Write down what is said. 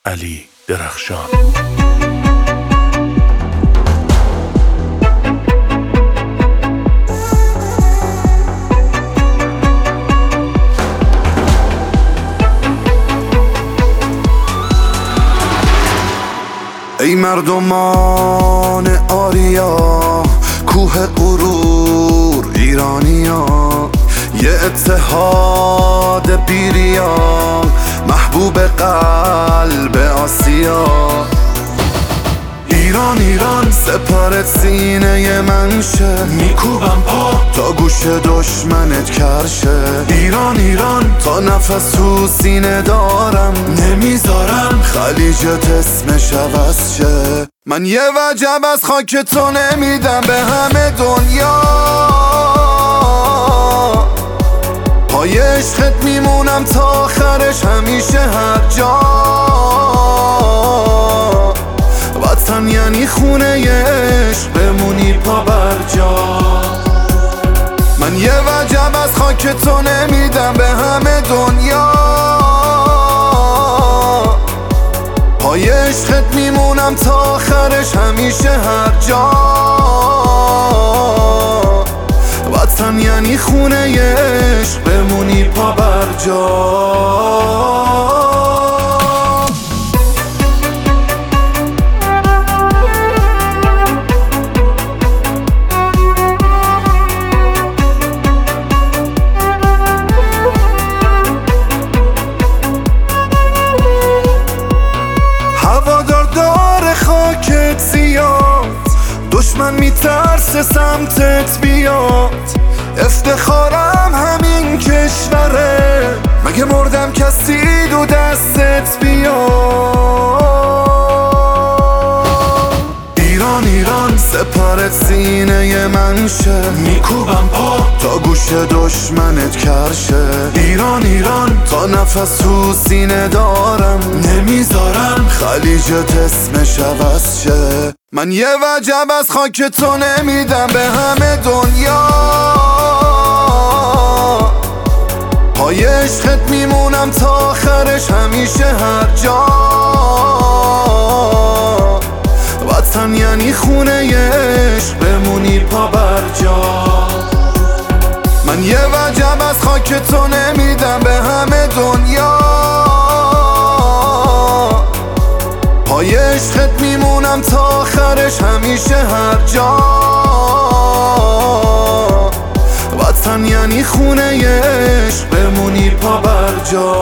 علی درخشان. ای مردمان آریا، کوه غرور ایرانیا، یه اتحاد بیریا، محبوب قلب آسیا. ایران ایران سپرت سینه من شه، میکوبم پا تا گوش دشمنت کرشه. ایران ایران تا نفس تو سینه دارم، نمیذارم خلیجت اسمش عوض شه. من یه وجب از خاک تو نمیدم به همه دنیا، پای عشقت میمونم تا آخرش همیشه هر جا. وطن یعنی خونه ی عشق، بمونی پا بر جا. من یه وجب از خاک تو نمیدم به همه دنیا، پای عشقت میمونم تا آخرش همیشه هر جا. وطن یعنی خونه ی عشق، بمونی پا بر جا. خاکت زیاد، دشمن میترسه سمتت بیاد. افتخارم همین کشوره، مگه مردم کسی دو دستت بیاد. ایران ایران سپرت سینه من شه، میکوبم پا تا گوش دشمنت کرشه. ایران ایران تا نفس تو سینه دارم، نمیذارم خلیجت اسمش عوض شه. من یه وجب از خاک تو نمیدم به همه دنیا، پای عشقت میمونم تا آخرش همیشه هر جا. وطن یعنی خونه ی عشق، بمونی پا بر جا. من یه وجب از خاک تو نمیدم به همه دنیا، پای عشقت میمونم تا آخرش همیشه هر جا. وطن یعنی خونه ی عشق، بمونی پا بر جا.